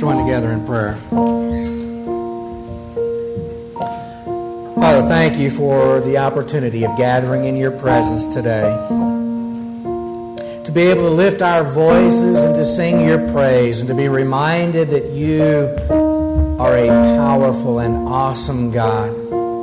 join together in prayer. Father, thank you for the opportunity of gathering in your presence today. To be able to lift our voices and to sing your praise and to be reminded that you are a powerful and awesome God,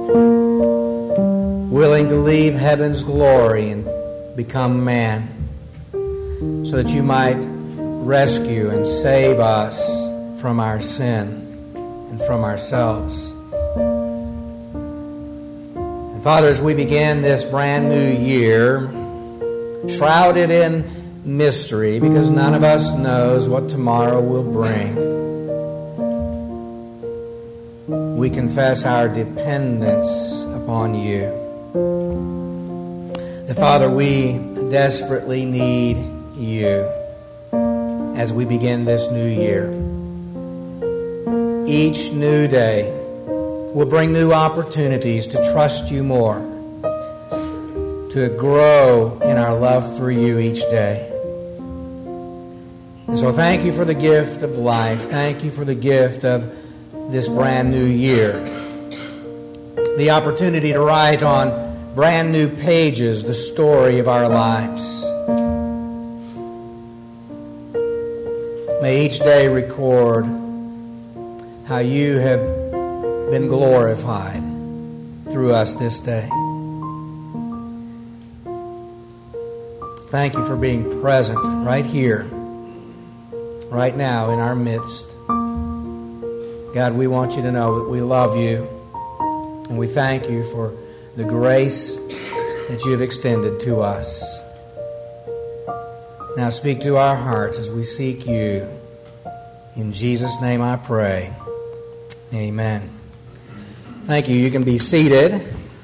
willing to leave heaven's glory and become man so that you might rescue and save us from our sin and from ourselves. And Father, as we begin this brand new year, shrouded in mystery because none of us knows what tomorrow will bring, we confess our dependence upon you. That, Father, we desperately need you as we begin this new year. Each new day will bring new opportunities to trust you more, to grow in our love for you each day. And so thank you for the gift of life. Thank you for the gift of this brand new year. The opportunity to write on brand new pages the story of our lives. May each day record how you have been glorified through us this day. Thank you for being present right here, right now in our midst. God, we want you to know that we love you, and we thank you for the grace that you have extended to us. Now speak to our hearts as we seek you. In Jesus' name I pray. Amen. Thank you. You can be seated.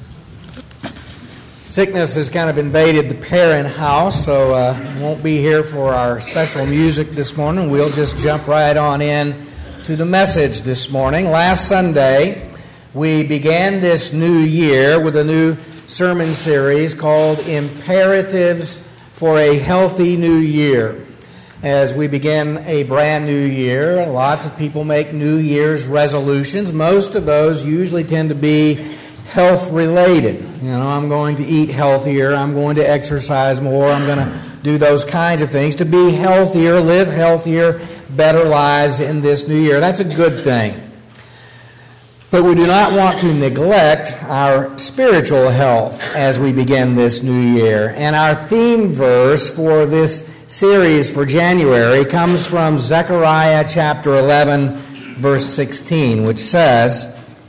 Sickness has kind of invaded the parent house, so won't be here for our special music this morning. We'll just jump right on in to the message this morning. Last Sunday, we began this new year with a new sermon series called Imperatives for a Healthy New Year. As we begin a brand new year, lots of people make New Year's resolutions. Most of those usually tend to be health-related. You know, I'm going to eat healthier, I'm going to exercise more, I'm going to do those kinds of things to be healthier, live healthier, better lives in this new year. That's a good thing. But we do not want to neglect our spiritual health as we begin this new year. And our theme verse for this series for January comes from Zechariah chapter 11, verse 16, which says,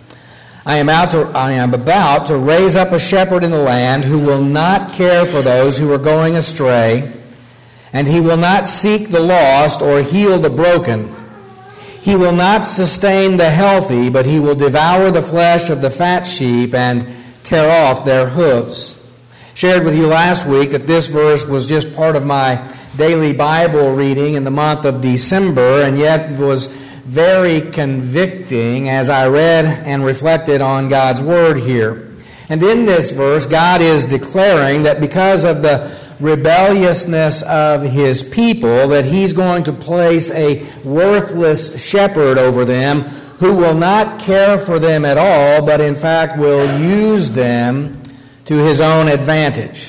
I am about to raise up a shepherd in the land who will not care for those who are going astray, and he will not seek the lost or heal the broken. He will not sustain the healthy, but he will devour the flesh of the fat sheep and tear off their hooves. Shared with you last week that this verse was just part of my daily Bible reading in the month of December, and yet was very convicting as I read and reflected on God's Word here. And in this verse, God is declaring that because of the rebelliousness of His people, that He's going to place a worthless shepherd over them who will not care for them at all, but in fact will use them to His own advantage.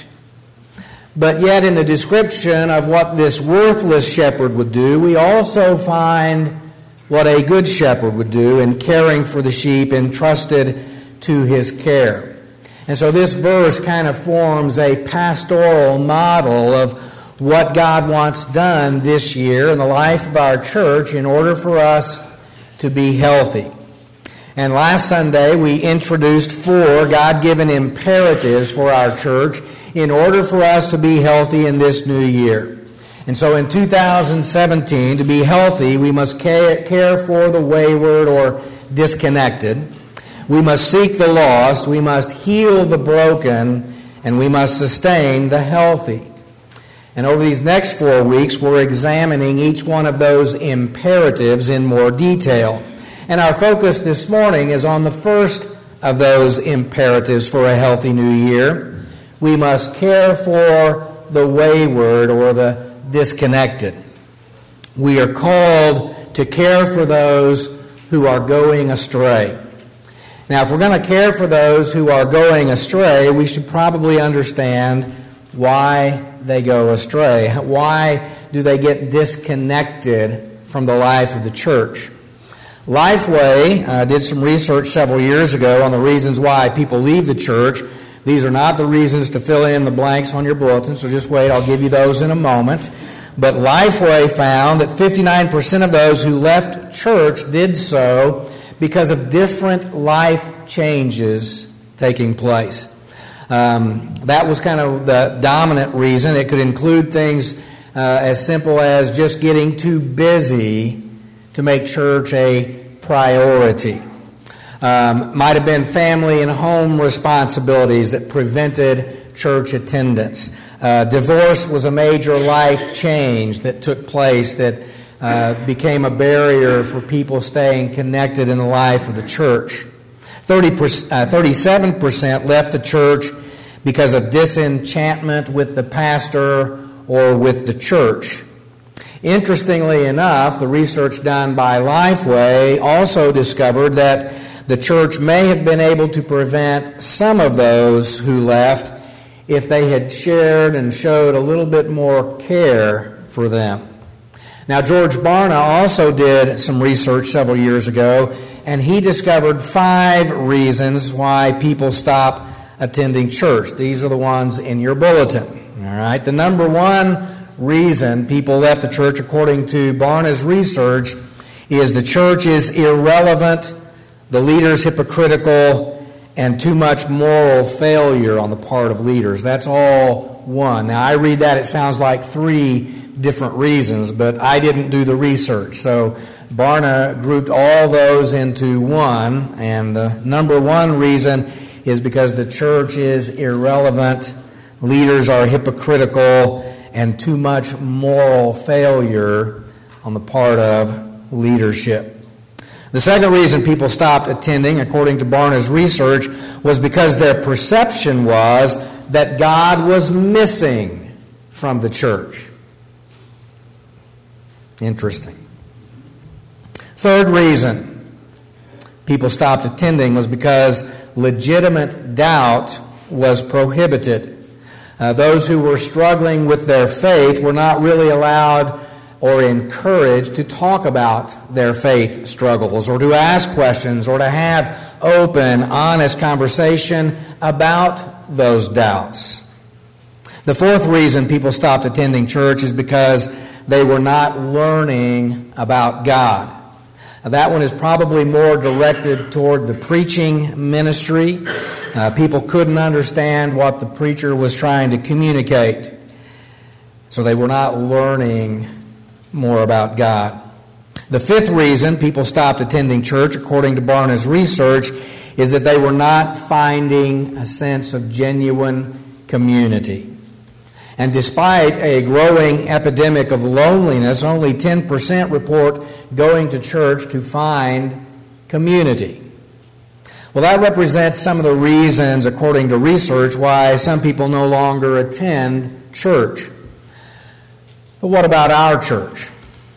But yet in the description of what this worthless shepherd would do, we also find what a good shepherd would do in caring for the sheep entrusted to his care. And so this verse kind of forms a pastoral model of what God wants done this year in the life of our church in order for us to be healthy. And last Sunday we introduced 4 God-given imperatives for our church in order for us to be healthy in this new year. And so in 2017, to be healthy, we must care for the wayward or disconnected. We must seek the lost, we must heal the broken, and we must sustain the healthy. And over these next 4 weeks, we're examining each one of those imperatives in more detail. And our focus this morning is on the first of those imperatives for a healthy new year. We must care for the wayward or the disconnected. We are called to care for those who are going astray. Now, if we're going to care for those who are going astray, we should probably understand why they go astray. Why do they get disconnected from the life of the church? Lifeway did some research several years ago on the reasons why people leave the church. These are not the reasons to fill in the blanks on your bulletin, so just wait, I'll give you those in a moment. But Lifeway found that 59% of those who left church did so because of different life changes taking place. That was kind of the dominant reason. It could include things as simple as just getting too busy to make church a priority. Might have been family and home responsibilities that prevented church attendance. Divorce was a major life change that took place that became a barrier for people staying connected in the life of the church. 37% left the church because of disenchantment with the pastor or with the church. Interestingly enough, the research done by Lifeway also discovered that the church may have been able to prevent some of those who left if they had shared and showed a little bit more care for them. Now, George Barna also did some research several years ago, and he discovered 5 reasons why people stop attending church. These are the ones in your bulletin. All right. The number one reason people left the church, according to Barna's research, is the church is irrelevant, the leaders hypocritical, and too much moral failure on the part of leaders. That's all one. Now, I read that, it sounds like 3 different reasons, but I didn't do the research. So Barna grouped all those into one, and the number one reason is because the church is irrelevant, leaders are hypocritical, and too much moral failure on the part of leadership. The second reason people stopped attending, according to Barna's research, was because their perception was that God was missing from the church. Interesting. Third reason people stopped attending was because legitimate doubt was prohibited. Those who were struggling with their faith were not really allowed or encouraged to talk about their faith struggles or to ask questions or to have open, honest conversation about those doubts. The fourth reason people stopped attending church is because they were not learning about God. Now, that one is probably more directed toward the preaching ministry. People couldn't understand what the preacher was trying to communicate, so they were not learning more about God. The fifth reason people stopped attending church, according to Barna's research, is that they were not finding a sense of genuine community. And despite a growing epidemic of loneliness, only 10% report going to church to find community. Well, that represents some of the reasons, according to research, why some people no longer attend church. But what about our church?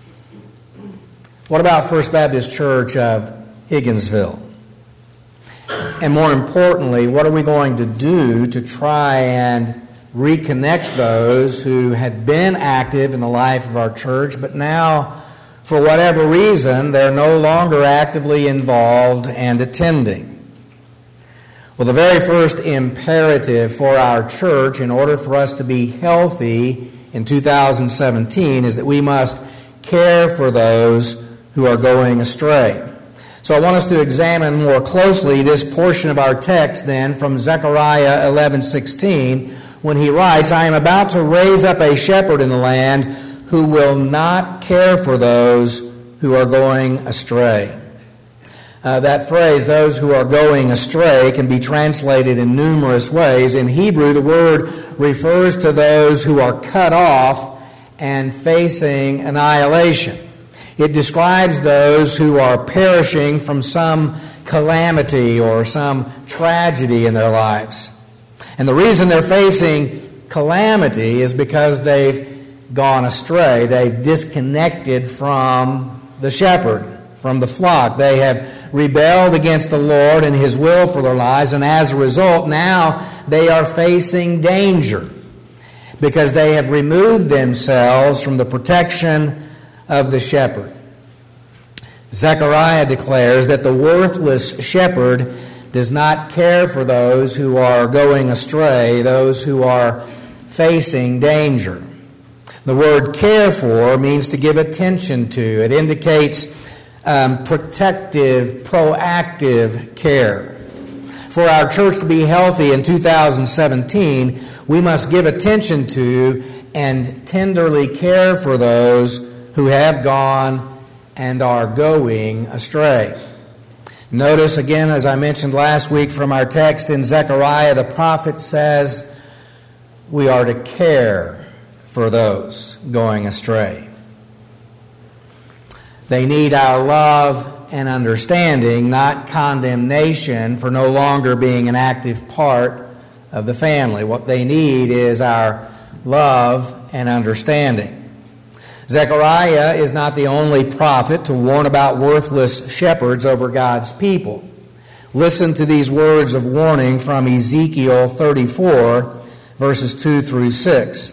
What about First Baptist Church of Higginsville? And more importantly, what are we going to do to try and reconnect those who had been active in the life of our church, but now, for whatever reason, they're no longer actively involved and attending? Well, the very first imperative for our church in order for us to be healthy in 2017 is that we must care for those who are going astray. So I want us to examine more closely this portion of our text then from Zechariah 11:16 when he writes, "I am about to raise up a shepherd in the land who will not care for those who are going astray." That phrase, those who are going astray, can be translated in numerous ways. In Hebrew, the word refers to those who are cut off and facing annihilation. It describes those who are perishing from some calamity or some tragedy in their lives. And the reason they're facing calamity is because they've gone astray. They've disconnected from the shepherd from the flock. They have rebelled against the Lord and His will for their lives, and as a result, now they are facing danger because they have removed themselves from the protection of the shepherd. Zechariah declares that the worthless shepherd does not care for those who are going astray, those who are facing danger. The word care for means to give attention to. It indicates protective, proactive care. For our church to be healthy in 2017, we must give attention to and tenderly care for those who have gone and are going astray. Notice again, as I mentioned last week from our text in Zechariah, the prophet says we are to care for those going astray. They need our love and understanding, not condemnation for no longer being an active part of the family. What they need is our love and understanding. Zechariah is not the only prophet to warn about worthless shepherds over God's people. Listen to these words of warning from Ezekiel 34, verses 2 through 6.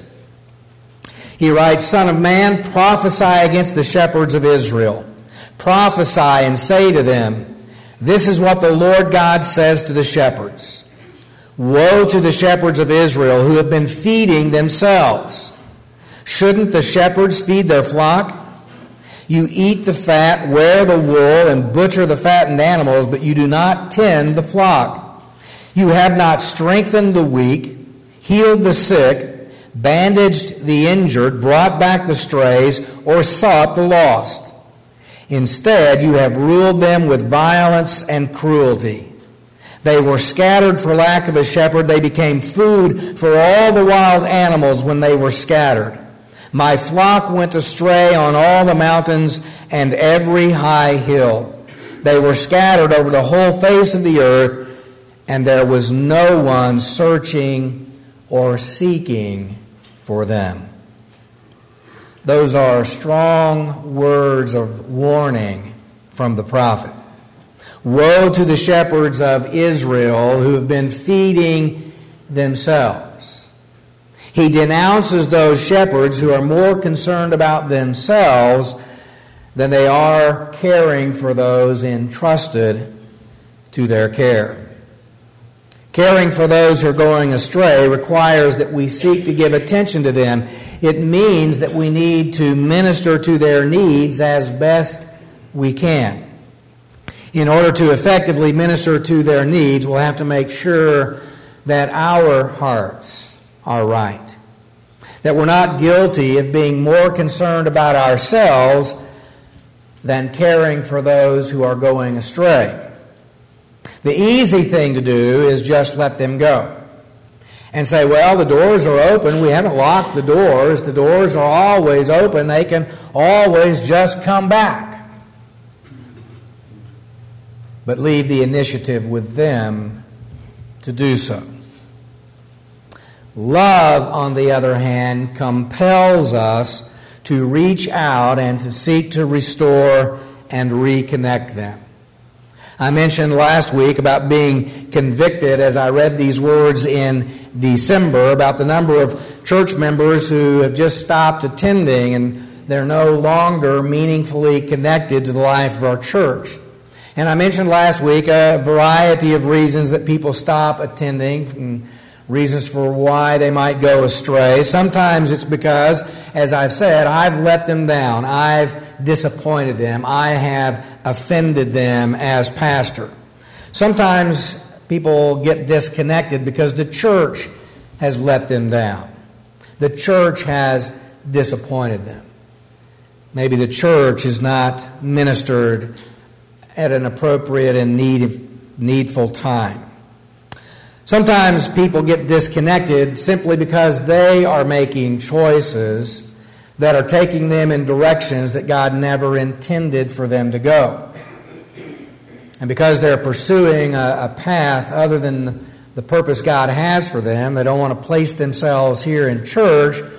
He writes, "Son of man, prophesy against the shepherds of Israel. Prophesy and say to them, this is what the Lord God says to the shepherds. Woe to the shepherds of Israel who have been feeding themselves. Shouldn't the shepherds feed their flock? You eat the fat, wear the wool, and butcher the fattened animals, but you do not tend the flock. You have not strengthened the weak, healed the sick, bandaged the injured, brought back the strays, or sought the lost. Instead, you have ruled them with violence and cruelty. They were scattered for lack of a shepherd. They became food for all the wild animals when they were scattered. My flock went astray on all the mountains and every high hill. They were scattered over the whole face of the earth, and there was no one searching or seeking for them." Those are strong words of warning from the prophet. Woe to the shepherds of Israel who have been feeding themselves. He denounces those shepherds who are more concerned about themselves than they are caring for those entrusted to their care. Caring for those who are going astray requires that we seek to give attention to them. It means that we need to minister to their needs as best we can. In order to effectively minister to their needs, we'll have to make sure that our hearts are right. That we're not guilty of being more concerned about ourselves than caring for those who are going astray. The easy thing to do is just let them go and say, well, the doors are open. We haven't locked the doors. The doors are always open. They can always just come back. But leave the initiative with them to do so. Love, on the other hand, compels us to reach out and to seek to restore and reconnect them. I mentioned last week about being convicted as I read these words in December about the number of church members who have just stopped attending and they're no longer meaningfully connected to the life of our church. And I mentioned last week a variety of reasons that people stop attending and reasons for why they might go astray. Sometimes it's because, as I've said, I've let them down. I've disappointed them. I have offended them as pastor. Sometimes people get disconnected because the church has let them down. The church has disappointed them. Maybe the church is not ministered at an appropriate and needful time. Sometimes people get disconnected simply because they are making choices that are taking them in directions that God never intended for them to go. And because they're pursuing a path other than the purpose God has for them, they don't want to place themselves here in church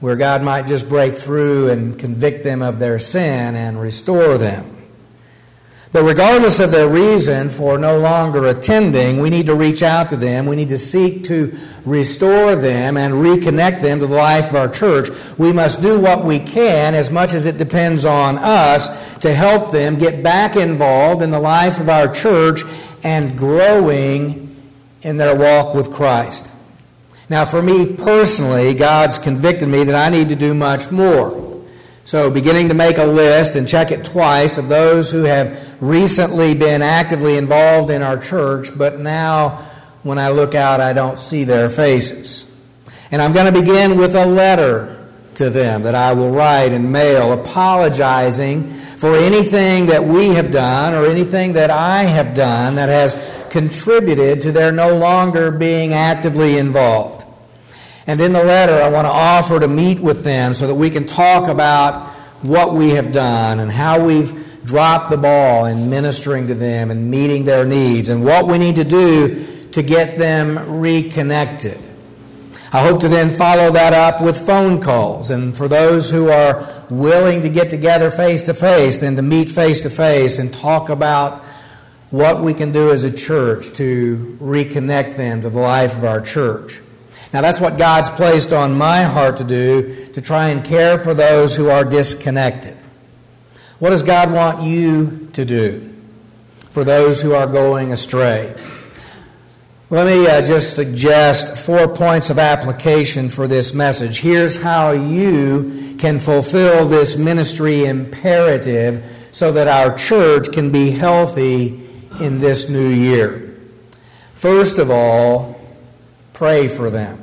where God might just break through and convict them of their sin and restore them. But regardless of their reason for no longer attending, we need to reach out to them. We need to seek to restore them and reconnect them to the life of our church. We must do what we can, as much as it depends on us, to help them get back involved in the life of our church and growing in their walk with Christ. Now, for me personally, God's convicted me that I need to do much more. So beginning to make a list and check it twice of those who have recently been actively involved in our church, but now when I look out, I don't see their faces. And I'm going to begin with a letter to them that I will write and mail, apologizing for anything that we have done or anything that I have done that has contributed to their no longer being actively involved. And in the letter, I want to offer to meet with them so that we can talk about what we have done and how we've dropped the ball in ministering to them and meeting their needs and what we need to do to get them reconnected. I hope to then follow that up with phone calls. And for those who are willing to get together face-to-face, then to meet face-to-face and talk about what we can do as a church to reconnect them to the life of our church. Now, that's what God's placed on my heart to do, to try and care for those who are disconnected. What does God want you to do for those who are going astray? Let me just suggest 4 points of application for this message. Here's how you can fulfill this ministry imperative so that our church can be healthy in this new year. First of all, pray for them.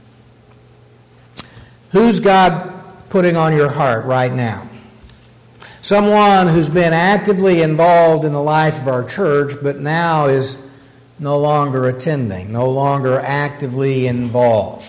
Who's God putting on your heart right now? Someone who's been actively involved in the life of our church, but now is no longer attending, no longer actively involved.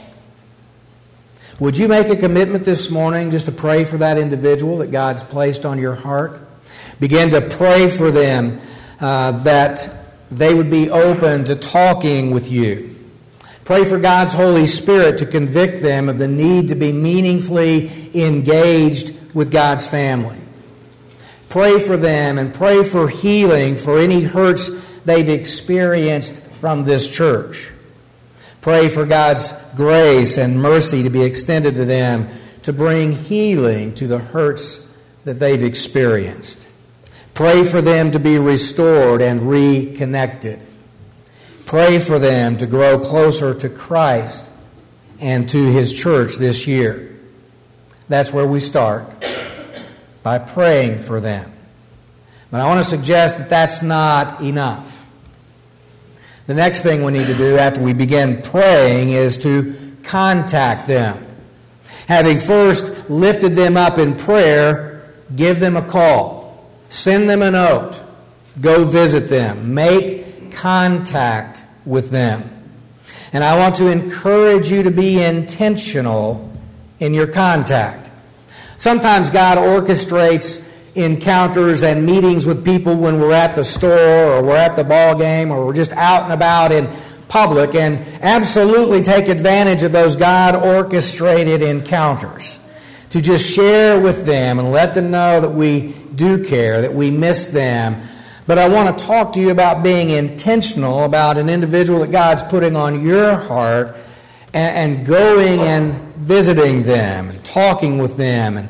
Would you make a commitment this morning just to pray for that individual that God's placed on your heart? Begin to pray for them that they would be open to talking with you. Pray for God's Holy Spirit to convict them of the need to be meaningfully engaged with God's family. Pray for them and pray for healing for any hurts they've experienced from this church. Pray for God's grace and mercy to be extended to them to bring healing to the hurts that they've experienced. Pray for them to be restored and reconnected. Pray for them to grow closer to Christ and to His church this year. That's where we start, by praying for them. But I want to suggest that that's not enough. The next thing we need to do after we begin praying is to contact them. Having first lifted them up in prayer, give them a call. Send them a note. Go visit them. Make contact with them. And I want to encourage you to be intentional in your contact. Sometimes God orchestrates encounters and meetings with people when we're at the store or we're at the ball game or we're just out and about in public, and absolutely take advantage of those God-orchestrated encounters to just share with them and let them know that we do care, that we miss them. But I want to talk to you about being intentional about an individual that God's putting on your heart and going and visiting them and talking with them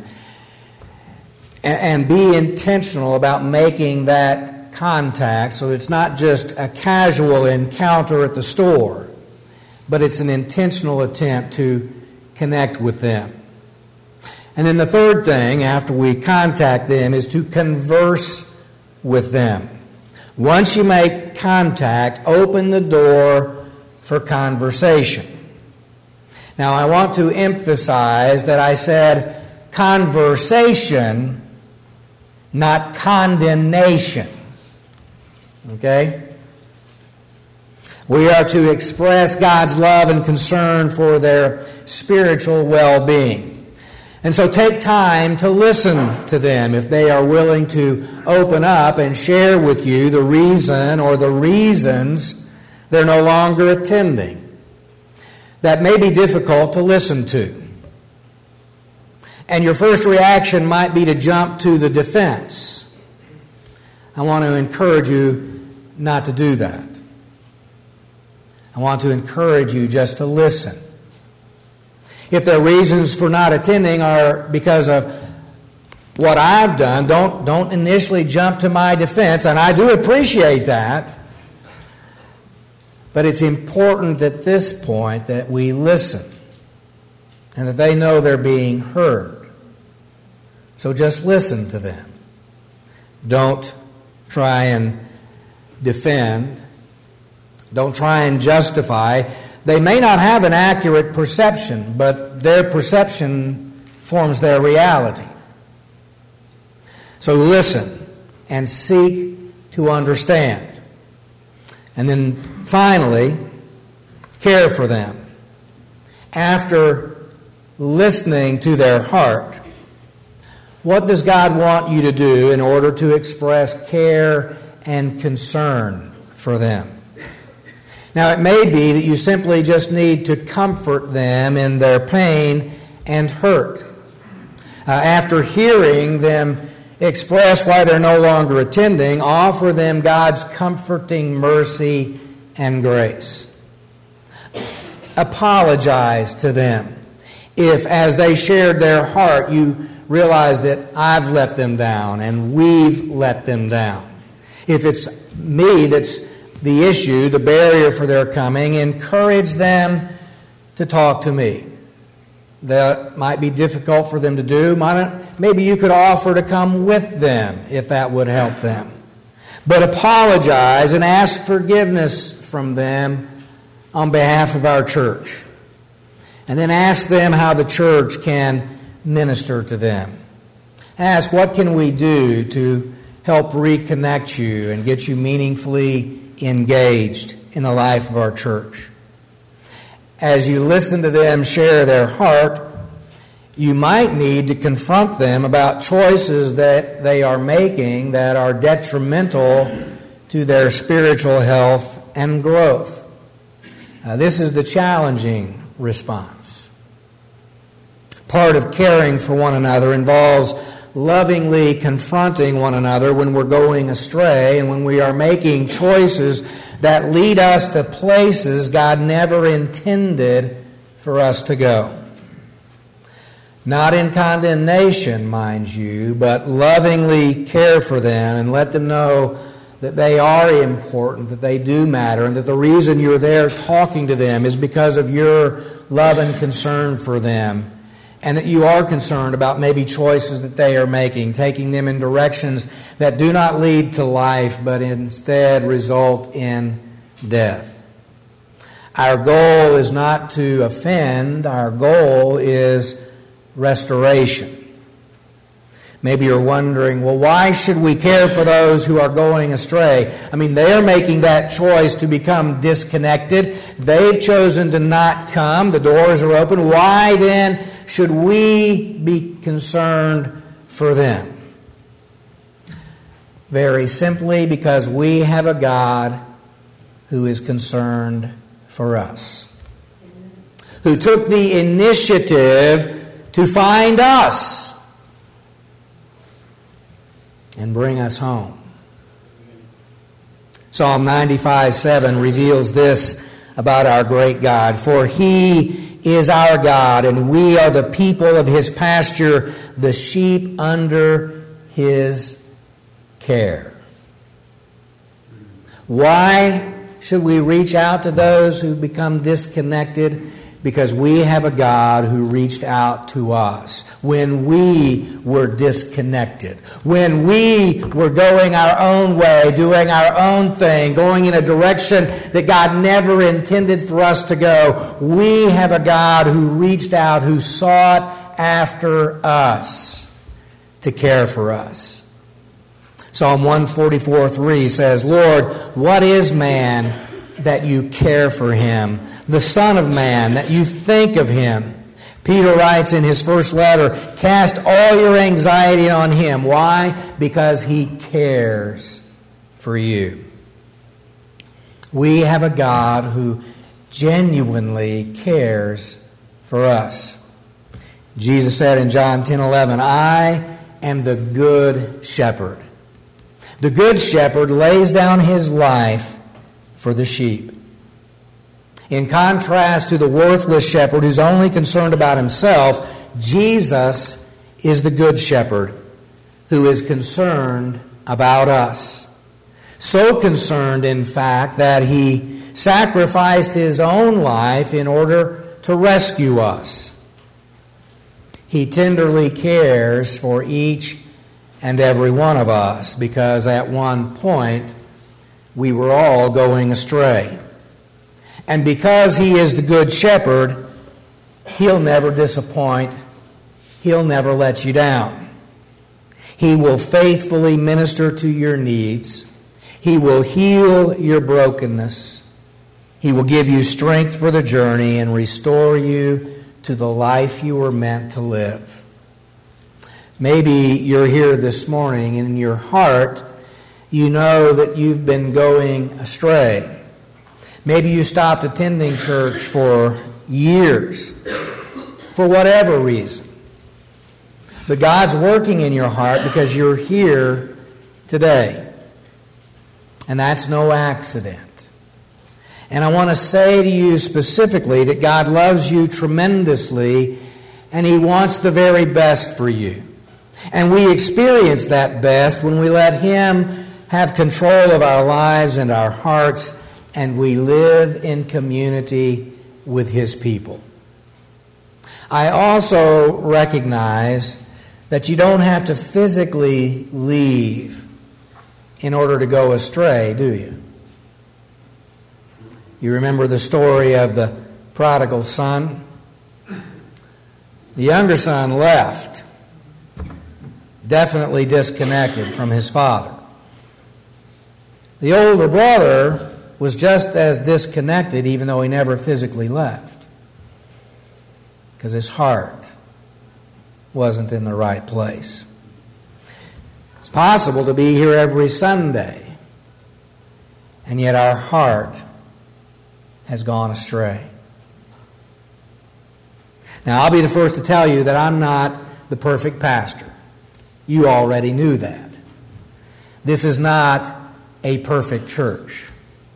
and be intentional about making that contact so it's not just a casual encounter at the store, but it's an intentional attempt to connect with them. And then the third thing after we contact them is to converse with them. Once you make contact, open the door for conversation. Now, I want to emphasize that I said conversation, not condemnation. Okay? We are to express God's love and concern for their spiritual well-being. And so take time to listen to them if they are willing to open up and share with you the reason or the reasons they're no longer attending. That may be difficult to listen to. And your first reaction might be to jump to the defense. I want to encourage you not to do that. I want to encourage you just to listen. If their reasons for not attending are because of what I've done, don't initially jump to my defense, and I do appreciate that. But it's important at this point that we listen and that they know they're being heard. So just listen to them. Don't try and defend. Don't try and justify. They may not have an accurate perception, but their perception forms their reality. So listen and seek to understand. And then finally, care for them. After listening to their heart, what does God want you to do in order to express care and concern for them? Now, it may be that you simply just need to comfort them in their pain and hurt. After hearing them express why they're no longer attending, offer them God's comforting mercy and grace. Apologize to them if, as they shared their heart, you realize that I've let them down and we've let them down. If it's me that's the issue, the barrier for their coming, encourage them to talk to me. That might be difficult for them to do. Maybe you could offer to come with them if that would help them. But apologize and ask forgiveness from them on behalf of our church. And then ask them how the church can minister to them. Ask, what can we do to help reconnect you and get you meaningfully engaged in the life of our church? As you listen to them share their heart, you might need to confront them about choices that they are making that are detrimental to their spiritual health and growth. This is the challenging response. Part of caring for one another involves lovingly confronting one another when we're going astray and when we are making choices that lead us to places God never intended for us to go. Not in condemnation, mind you, but lovingly care for them and let them know that they are important, that they do matter, and that the reason you're there talking to them is because of your love and concern for them, and that you are concerned about maybe choices that they are making, taking them in directions that do not lead to life, but instead result in death. Our goal is not to offend. Our goal is restoration. Maybe you're wondering, well, why should we care for those who are going astray? I mean, they're making that choice to become disconnected. They've chosen to not come. The doors are open. Why then should we be concerned for them? Very simply because we have a God who is concerned for us, who took the initiative to find us and bring us home. Psalm 95:7 reveals this about our great God. For He is our God, and we are the people of His pasture, the sheep under His care. Why should we reach out to those who become disconnected? Because we have a God who reached out to us when we were disconnected, when we were going our own way, doing our own thing, going in a direction that God never intended for us to go. We have a God who reached out, who sought after us to care for us. Psalm 144:3 says, Lord, what is man that you care for him? The Son of Man, that you think of him. Peter writes in his first letter, cast all your anxiety on him. Why? Because he cares for you. We have a God who genuinely cares for us. Jesus said in John 10:11, I am the good shepherd. The good shepherd lays down his life for the sheep. In contrast to the worthless shepherd who's only concerned about himself, Jesus is the good shepherd who is concerned about us. So concerned, in fact, that he sacrificed his own life in order to rescue us. He tenderly cares for each and every one of us because at one point we were all going astray. And because he is the good shepherd, he'll never disappoint. He'll never let you down. He will faithfully minister to your needs. He will heal your brokenness. He will give you strength for the journey and restore you to the life you were meant to live. Maybe you're here this morning and in your heart you know that you've been going astray. Maybe you stopped attending church for years, for whatever reason. But God's working in your heart because you're here today. And that's no accident. And I want to say to you specifically that God loves you tremendously and He wants the very best for you. And we experience that best when we let Him have control of our lives and our hearts, and we live in community with His people. I also recognize that you don't have to physically leave in order to go astray, do you? You remember the story of the prodigal son? The younger son left, definitely disconnected from his father. The older brother was just as disconnected, even though he never physically left, because his heart wasn't in the right place. It's possible to be here every Sunday, and yet our heart has gone astray. Now, I'll be the first to tell you that I'm not the perfect pastor. You already knew that. This is not a perfect church.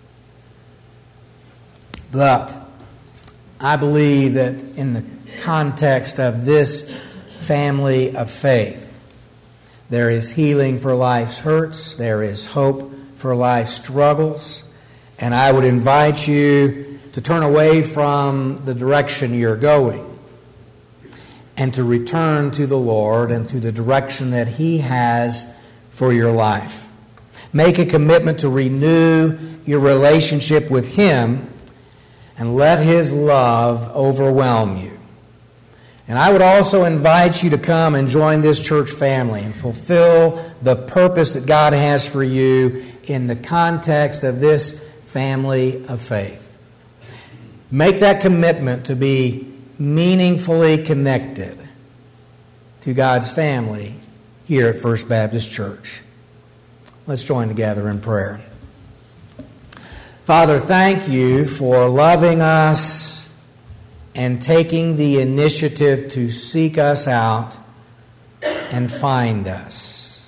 But I believe that in the context of this family of faith, there is healing for life's hurts, there is hope for life's struggles, and I would invite you to turn away from the direction you're going and to return to the Lord and to the direction that He has for your life. Make a commitment to renew your relationship with Him and let His love overwhelm you. And I would also invite you to come and join this church family and fulfill the purpose that God has for you in the context of this family of faith. Make that commitment to be meaningfully connected to God's family here at First Baptist Church. Let's join together in prayer. Father, thank you for loving us and taking the initiative to seek us out and find us.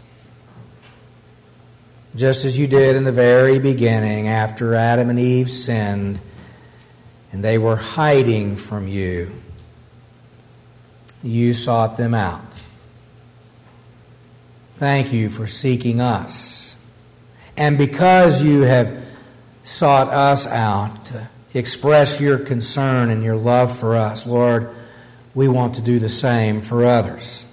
Just as you did in the very beginning after Adam and Eve sinned and they were hiding from you, you sought them out. Thank you for seeking us. And because you have sought us out to express your concern and your love for us, Lord, we want to do the same for others.